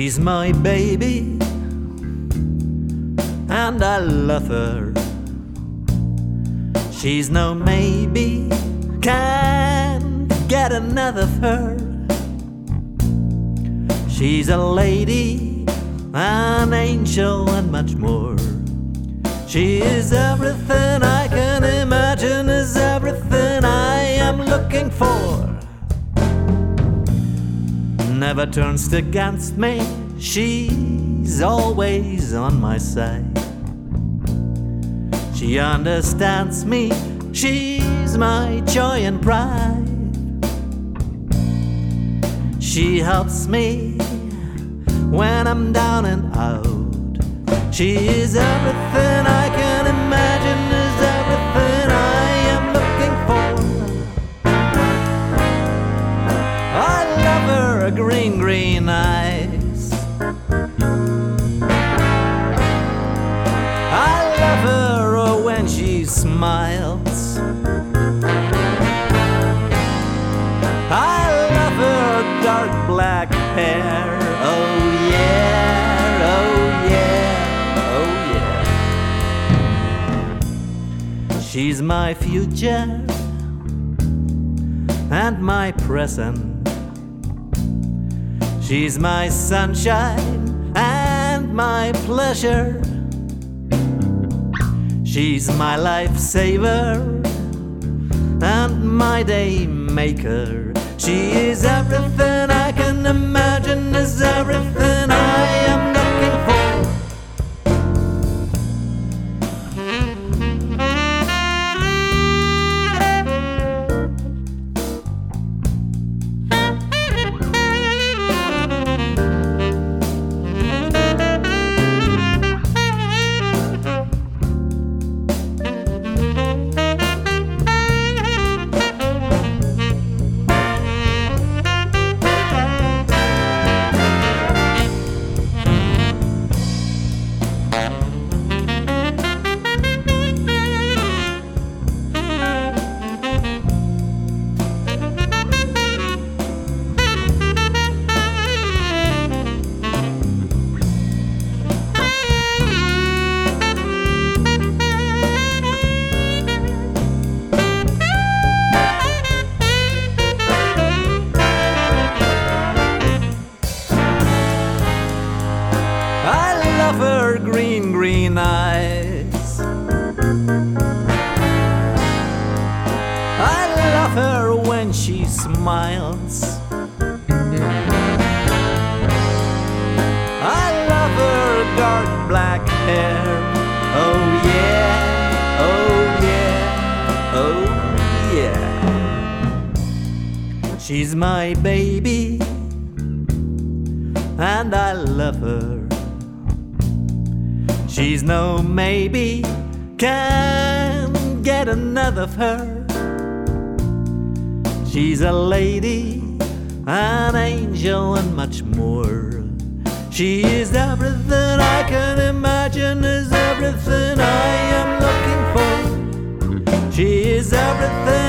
She's my baby, and I love her. She's no maybe, can't get enough of her. She's a lady, an angel, and much more. She is everything I can imagine, is everything I am looking for. Never turns against me, she's always on my side. She understands me, she's my joy and pride. She helps me when I'm down and out. She is everything I can imagine, is everything I am looking for. I love her green, green eyes. I love her when she smiles. I love her dark black hair. Oh yeah, oh yeah, oh yeah. She's my future and my present. She's my sunshine and my pleasure. She's my lifesaver and my day maker. She is everything I can imagine, is everything I am looking for. Her green, green eyes. I love her when she smiles. I love her dark black hair. Oh yeah, oh yeah, oh yeah. She's my baby, and I love her. She's no maybe, can't get enough of her. She's a lady, an angel, and much more. She is everything I can imagine, is everything I am looking for. She is everything